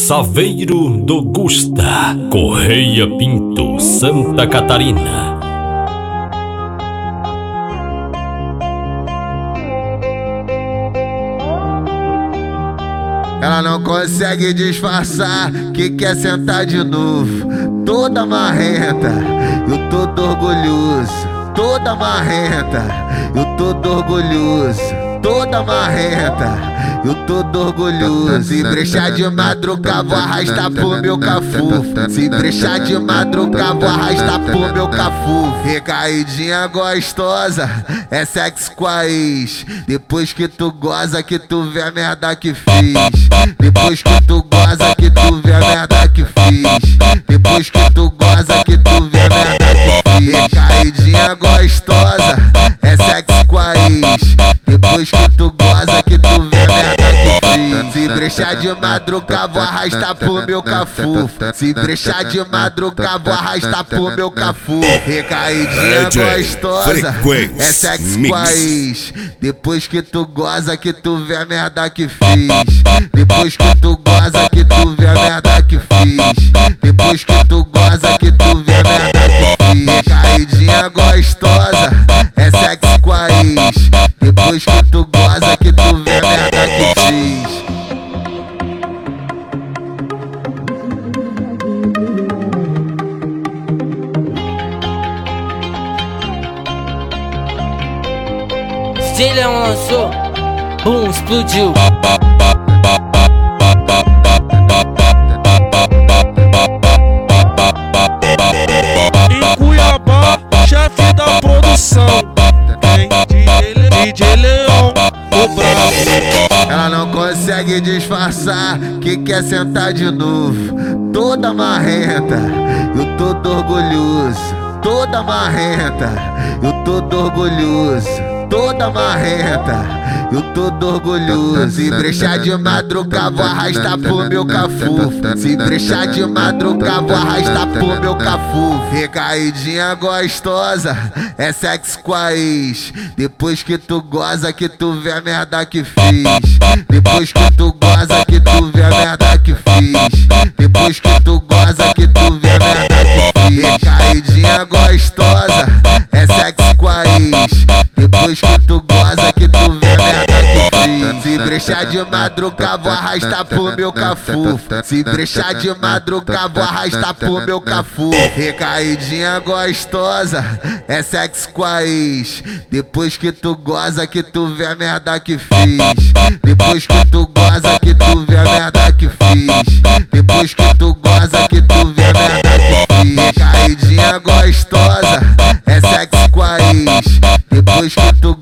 Saveiro do Gusta, Correia Pinto, Santa Catarina. Ela não consegue disfarçar que quer sentar de novo. Toda marrenta, eu todo orgulhoso. Toda marrenta, eu todo orgulhoso. Toda marrenta, eu todo orgulhoso. Se brechar de madrugada, vou arrastar pro meu cafu. Se brechar de madrugada, vou arrastar pro meu cafu. Recaidinha gostosa, é sexo com a ex. Depois que tu goza, que tu vê a merda que fiz. Depois que tu goza, que tu vê a merda que fiz. Depois que tu goza, que tu vê a merda que fiz. Recaidinha gostosa, é sexo com a ex. Depois que tu goza, que tu vê a merda que fiz. Se brechar de madrugada, vou arrastar pro meu cafu. Se brechar de madrugada, vou arrastar pro meu cafu. Recaidinha gostosa, é sexo com a ex. Depois que tu goza, que tu vê a merda que fiz. Depois que tu goza, que tu vê a merda que fiz. Depois que tu goza, que tu vê a merda que fiz. Recaidinha gostosa, é sexo com a ex. Depois que tu goza, que tu vê a merda que fiz. DJ Leão lançou, boom, explodiu. Em Cuiabá, chefe da produção, DJ Leão, o brabo. Ela não consegue disfarçar que quer sentar de novo. Toda marrenta, eu todo orgulhoso. Toda marrenta, eu todo orgulhoso. Toda marrenta, eu todo orgulhoso. Se brechar de madrugada, vou arrastar pro meu cafu. Se brechar de madrugada, vou arrastar pro meu cafu. Recaidinha gostosa, é sexo com a ex. Depois que tu goza, que tu vê a merda que fiz. Depois que tu goza, que tu vê a merda que fiz. Depois que tu goza, que tu vê a merda que fiz. Recaidinha gostosa, é sexo com a ex. Depois que tu goza, que tu vê a merda que fiz. Se brechar de madrugada, vou arrastar pro meu cafu. Se brechar de madrugada, vou arrastar pro meu cafu. Recaidinha gostosa, é sexo com a ex. Depois que tu goza, que tu vê a merda que fiz. Depois que tu goza, que tu vê a merda que fiz. Depois que tu goza, que tu vê a merda que fiz. Recaidinha gostosa, é sexo com a ex. Depois que tu